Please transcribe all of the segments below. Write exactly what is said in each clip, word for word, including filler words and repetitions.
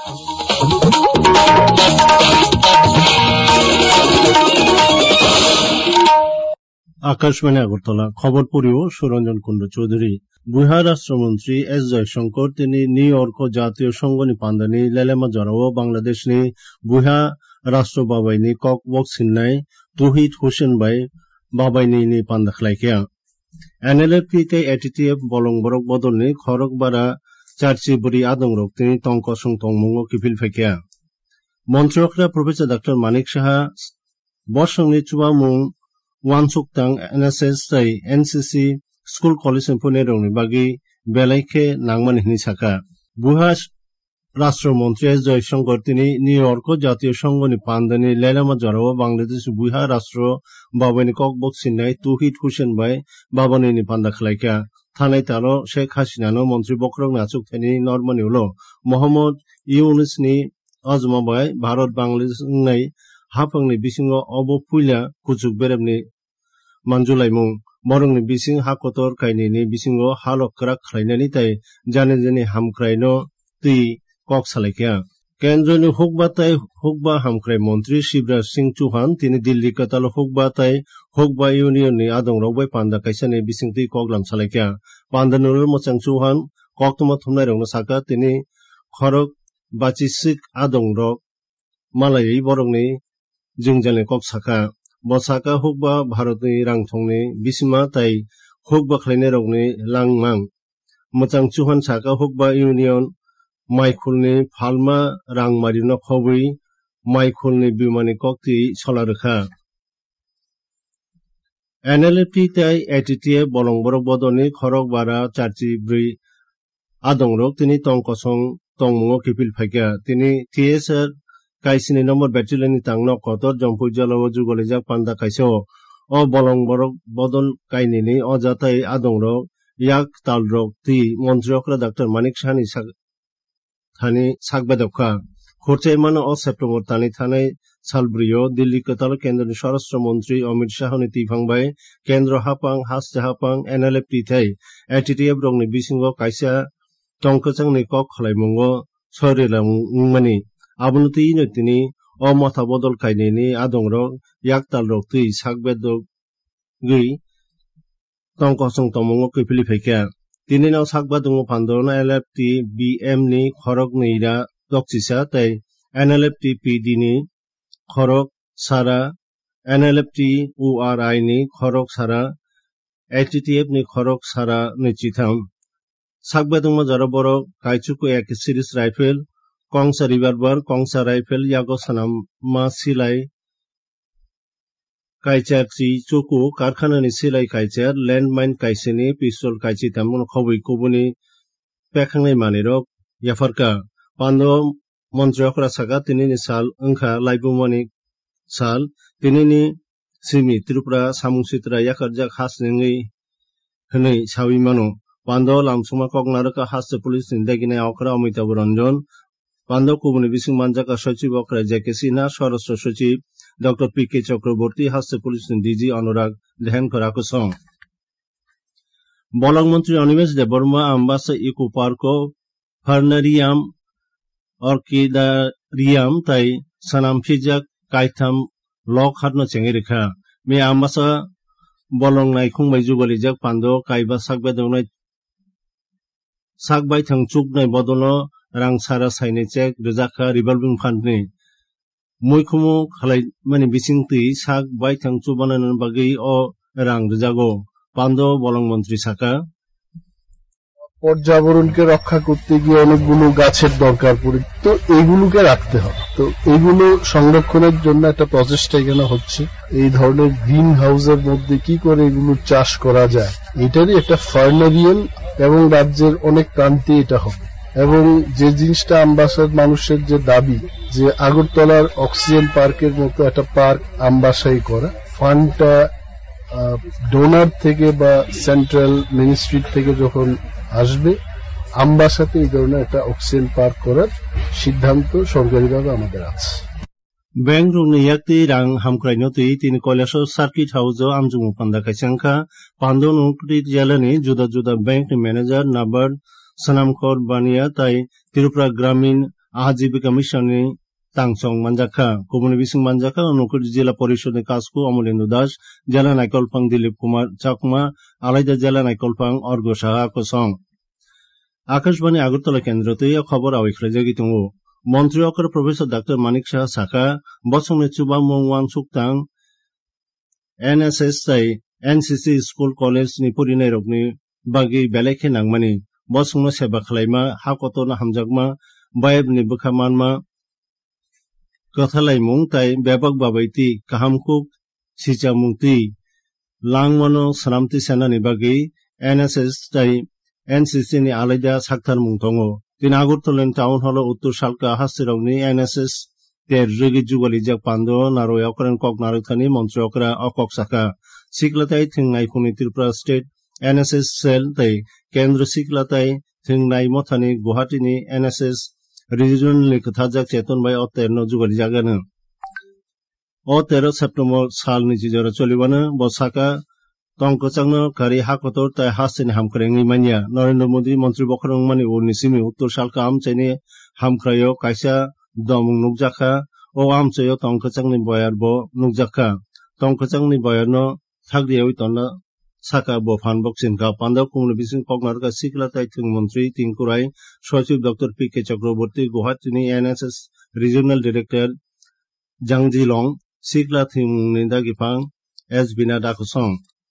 আকাশবাণী আগরতলা খবর পড়িও সুরঞ্জন কুণ্ডু চৌধুরী বুহা রাষ্ট্রমন্ত্রী এস জয়শঙ্কর তিনি নিউ ইয়র্ক জাতীয় সংঘনি পান্দানি লেলেমা জরাও বাংলাদেশনি বুহা রাষ্ট্র বাবাইনি কক বক सिन्नाय तौहीद हुसैन बाय बाबायनि पान्दा खलायखिया एनएलएफ के एटीटीएफ बलं बरक बदलनि खरक बारा चार्ची बुरी आदं रक्तिनि टंक सं टंमुंगो किफिल फैखिया मन्त्रियकरा प्रोफेसर डॉक्टर मानिक साहा बसंनि चुबामुं वानसुकतां एनएसएस तै एनसीसी स्कुल कलेज फुनेरंनि बागै बेलायखे नांमान हिनि साका बुहा राष्ट्रमंत्री एस जयशंकर তিনি নিউইয়র্ক জাতীয় সংঘনি পান্দানি লেলামা জরাও বাংলাদেশ বুহা রাষ্ট্র বাবাইনি ককবক सिन्नाय तौहीद हुसैन बाय बाबानि पान्दा खलायखा थानाय तालो शेख हासिनानो मन्त्री बक्रं नाचुक थानि नरमानि उलो मोहम्मद इउनुसनि अजमाबाय भारत बांलादेशनि हाफांनि बिसिङाव अबो फुइला कुचुक बेरेबनि मानजुलायमुं मरंनि बिसिं हाकतर कायनिनि बिसिङाव हालक क्राक खालायनायनि ताय जाने जाने हामख्रायनो तै কক সালাইখিয়া কেন্দ্রীয় হুকবা তাই হুকবা হামখ্রাই মন্ত্রী শিবরাজ সিং চৌহান তিনি দিল্লি কাতাল হুকবা তাই হুকবা ইউনিয়ননি আদং রবাই পান্दा কাইসানি বিসিংতি কগলাম সালাইখিয়া পান্दा নুরুল মোচাং চৌহান কক্তমা থুমনাই রংनो সাকা তিনি খরক বাচিসিক আদং রক মালাयै বরংনি जोंजालनि কক সাকা বসাকা হুকবা ভারতनि রাংথংनि বিসিমা তাই হুকবা খালাইনাय রংनि লাংমাং মোচাং চৌহাन সাকা হুকবা ইউনিয়न माइखुलनि फालमा रांमारिनो खबै माइखुलनि बिमानि कक्ति सलारखा एनएलएफटी ताय एटीटीएफ बलंबरक बदलनि खरक बारा चार्ची ब्रै आदंरक तिनि टंकसं टंमुंगो किफिल फाइका तिनि टीएसआर काइसिनि नम्बर बेटालियननि तांनो कतर जम्पुइ जलाव जुगलेजाक पान्दा काइसो अ बलंबरक बदल काइनिनि अजाताय आदंरक याक तालरक ति मन्त्रियकरा डॉक्टर मानिक साहानि थानी सागबादका खरचायमान अ सेप्टेम्बर तानि थानाय सालब्रैयाव दिल्ली कताल केन्द्रनि स्वराष्ट्र मंत्री अमित शाहनि तीफांबाय केन्द्र हापां हास हापां एनएलएफटी थाय एटीटीएफ रंनि बिसिङाव कायसा टंकचांनि कक खालायमुंगो सरिलांमनि आबुनतिनो तिनि अ माथा बदल कायनिनि आदंरक याकताल रक्ति सागबादक गै टंकसं तमुंगो कैफिलि फैखा তিনি নাও সাকবা দङ फान्दोना एलएफटी बीएम नि खरक नैरा दक्सिसा तै एनएलएफटी पीडी नि खरक सारा एनएलएफटी ओआरआई नि खरक सारा एटीटीएफ नि खरक सारा नैचिथाम साकबा दङ जरा बरक काइचुको एक सिरिज राइफल कंसा रिभारबार कंसा राइफल यागो सनाम मा सिलाय काइचार ची चोको कारखानानि सिलाय काइचार लैंडमाइन काइसेनि पिस्तल काइची तामनो खबै कोबुनि पेखांनाय मानेरक याफारका पान्डव मन्त्रियकरा सागा तिनिनि साल अंखा लाइबुमानि साल तिनिनि सिमी त्रिपुरा सामुसित्रा याकारजाक हासनेङै हनै साविमानो पान्डव लामसुमा कगनारका हास्य पुलिस निदागिनाय अखरा अमिताभ रंजन पान्डव कोबुनि बिसिं मानजाका सचिव अखरा जेके सिन्हा स्वराष्ट्र सचिव डॉक्टर पीके चक्रवर्ती हास्य पुलिस डीजी अनुराग ध्यानकर आकुसं बलंग मंत्री Animesh Debbarma Ambassa eco park fernarium orchidarium ताई सनाम फिजाक काइथाम लक हाटनो चेंगे रेखा मे आम्बासा बलंग नायखुं मैजुगलिजाक पान्डो काइबा साकबा दंनाय साकबाय थांचुक नाय बदलो रां सारा साइने चेक रजाखा रिभल्विंग फान्डनि मैखुमो खालाय माने बिसिंति साक बाय थांचु बानायनायनि बागै अ रां रजागो पान्डो बलंग मंत्री साका পর্যাবরণকে রক্ষা করতে গিয়ে অনেকগুলো গাছের দরকার পড়ে তো এইগুলোকে রাখতে হবে তো এইগুলো সংরক্ষণের জন্য একটা প্রচেষ্টা এখানে হচ্ছে এই ধরনের গ্রিন হাউসের মধ্যে কি করে এগুলো চাষ করা যায় এটারই একটা ফার্নারিয়ান এবং রাজ্যের অনেক প্রান্তে এটা হবে এবং যে জিনিসটা আমবাসার মানুষের যে দাবি যে আগরতলার অক্সিজেন পার্কের মতো একটা পার্ক আমবাসাই করা ফান্ডটা ডোনার থেকে বা সেন্ট্রাল মিনিস্ট্রি থেকে যখন আসবে আমবাসাতে এই ধরনের একটা অক্সিজেন পার্ক করার সিদ্ধান্ত সরকারিভাবে আমাদের আছে बैंक रुंनि yakti rang hamkraino tui tin koilaso circuit house amjung panda kaisangka pando nukri jalani juda juda bank ni manager nabard sanamkor bania tai Tripura Gramin आजीविका मिशननि तांसं मानजाखा कुबुनि बिसिं मानजाखा अनुकुट जिला परिषदनि काजखौ अमलेन्दु दास জেলা नायकलफां दिलीप कुमार चाकमा आलादा জেলা नायकलफां अर्ग साहा कसं आकाशबाणी আগরতলা কেন্দ্রতে খবর আওয়াইখ্লাইজাগি দङ মন্ত্রী অকর প্রফেসর ডাক্তার মানিক সাহা সাকা বসংনি চুবা মংওয়ান সুক্তাं एनएसएस ताई एनसीसी स्कूल कॉलेज नि फरिनाय रगनि बागै बेलेखे नांमानि बसंनो सेबा खालायमा हाकतनो हामजागमा बायबनि बोखामानमा कथालायमुं ताई बेबक बाबायति काहामखौ सिजामुंति लांमनो सनामति सेनानि बागै एनएसएस ताई एनसीसी नि आलादा साक्तार मुं दङ दिन আগরতলা टाउन हल उत्तर सालका हास्तिरावनि NSS ter rigi jugali jak pando naro yakran kok narukani mantri okra okok saka siklatai thingnai khuni tripura state NSS cell tai kendra siklatai thingnai mothani guwahati ni NSS regional kathajak cheton bai oterno jugali jagana o তেরো সেপ্টেম্বর সাল ni jijora cholibana bosaka tongkochangno kari hakotor tai hasini hamkrengi mania narendra modi mantri bokrong mani urni simi uttor salka amchaini hamkrayo kaisa domung nukjaka o amchayo tongkochangni boyarbo nukjaka tongkochangni boyarno thagriyawi tonna saka bo phanbok sinka pandab kumni bising koknarka siklatai thing mantri tinkurai সচিব doctor P K Chakraborty গুয়াহাটিনি NSS regional director জাংজিলং সিকলা থিংনি দাগিফাং এস বিনা দাকসং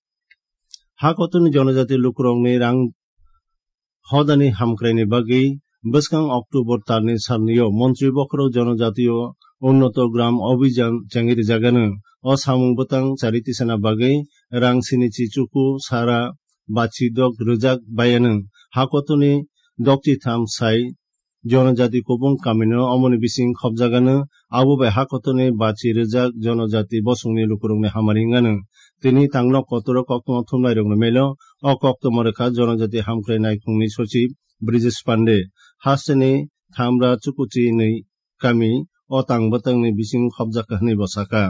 হাকতনি জনজাতি লুকরংনি রাং হদানি হামক্রাইনি বাগি বসকাং অক্টোবর তারনি সালনিও মন্ত্রী বক্র জনজাতীয় উন্নত গ্রাম অভিযান চাঙ্গিরি জাগানো অসামুং বতাং চারিতি সেনা বাগৈ রাং সিনিচি চুকু সারা বাচি দক রোজাক বায়ানো হাকতনি দকটি থাম সাই জনজাতি কবুং কামিনো অমনি বিসিং খবজাগানো আবু বাই হাকতনি বাচি রোজাক জনজাতি বসংনি লুকুরংনি হামারিঙ্গানো তিনি তাংলক কতর কক্তম থুমলাই রংনো মেলো অকক্তম রেখা জনজাতি হামক্রাইনাই খুংনি সচিব ব্রিজেশ পান্ডে হাসনি থামরা চুকুচি नै কামি অতাং বতাংনি বিসিং খবজাকাহনি বসাকা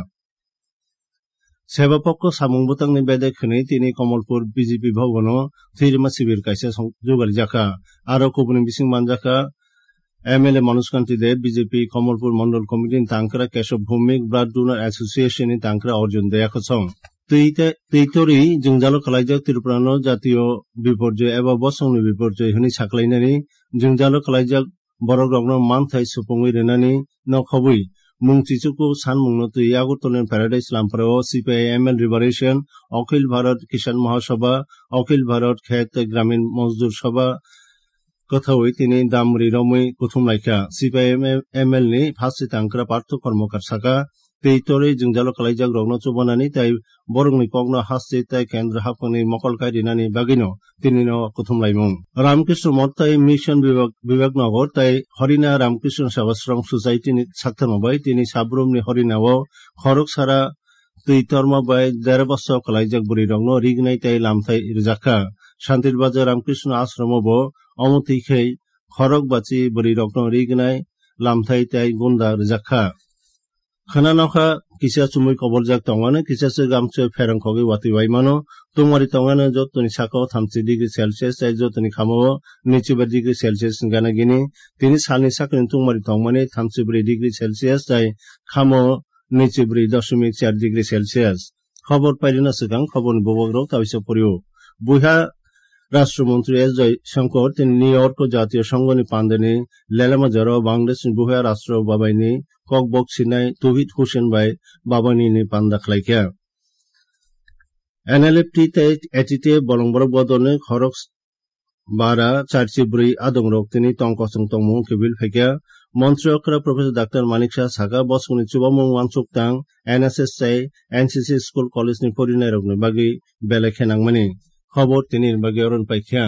সেবাপক্ষ সামুং বতাংনি বেদে খনি তিনি কমলপুর বিজেপি ভবন থিরমা শিবির কাইসা জোগালি জাকা আরো কুবুনি বিসিং মানজাকা এমএলএ মনোজকান্তি দেব বিজেপি কমলপুর মন্ডল কমিটির তাংকরা কেশব ভৌমিক ব্লাড ডোনার অ্যাসোসিয়েশনের তাংকরা অর্জুন দেয়াখসং তৈতরি जोंजालो खालायजाक त्रिपुरानो জাতীয় বিপর্যয় एबा বসংনি বিপর্যয় হনি সাকলাইনানি जोंजालो खालायजाक বরগ্রগ্ন মানথাই সুপুঙ্গি রেনানি নখবই মুংচিচুকু সানমুংনো তুই আগরতলার প্যারাডাইস লামপারাও সিপিআইএমএল লিবারেশন অখিল ভারত কিষাণ মহাসভা অখিল ভারত খেত গ্রামীণ মজদুর সভা কথাই তিনি দামরি রমই কুথুমলাইখা সিপিআইএমএল ni ফাসি তাংকরা পার্থ কর্মকার সাকা তৈতরে जोंजालो खालायजाक রগ্ন চুবানানি তাই বরংনি কগ্ন হাসি তাই কেন্দ্র হাফনি মকলকাই রিনানি বাগিনো তিনি কুথুমলাইমুং রামকৃষ্ণ মঠ তাই মিশন বিভাগ বিভাগনগর তাই হরিনা রামকৃষ্ণ সেবাশ্রম সোসাইটি সাক্তানবাই তিনি সাব্রমনি হরিনাও খরক সারা তৈতরমা বাই দেড় বছর খালাইজাক বুড়ি রগ্ন রিগনাই তাই লামথাই রিজাখা শান্তির বাজার রামকৃষ্ণ আশ্রমব অমতিখেই খরক বাচি বুড়ি রগ্ন রিগনাই লামথাই তাই গুন্দা রিজাখা খানানখা কিসা চুমুই কবরজাক তঙ্গানো কিসাসে গামছে ফেরংখগি ওয়াতিবাইমানো তুমারি তঙ্গানো যতনি সাকাও থামছি ডিগ্রি সেলসিয়াস তাই যতনি খামাও নিচুবার ডিগ্রি সেলসিয়াস গানাগিনি তিনি সালনি সাকনি তুমারি তঙ্গানি থামছি ব্রি ডিগ্রি সেলসিয়াস তাই খামাও নিচুব্রি দশমিক চার ডিগ্রি সেলসিয়াস খবর পাইলিনা সিগাং খবরনি ববগ্রহ তাবিসে পড়িও বুহা রাষ্ট্রমন্ত্রী এস জয়শঙ্কর তিনি নিউ ইয়র্ক জাতীয় সংঘনি পান্দানি লেলামাজার বাংলাদেশ বুহা রাষ্ট্র বাবাইনি ককবক সিনাই তৌহিদ হোসেন বাই বাবানি নি পান্দা খালাইখা এনএলএফটি তাই এটিতে বলংবরক বদনে খরক বারা চারচিব্রি আদংরক তিনি টংকসং টংমুং কেবিল ফেকা মন্ত্রী অকরা প্রফেসর ডাক্তার মানিক শাহ সাকা বসকুনি চুবামুং ওয়ানসুকতাং এনএসএস তাই এনসিসি স্কুল কলেজ নি ফরিনাই রকনি বাগি বেলেখে নাংমানি খবর তিনি বাগি অরণ পাইখা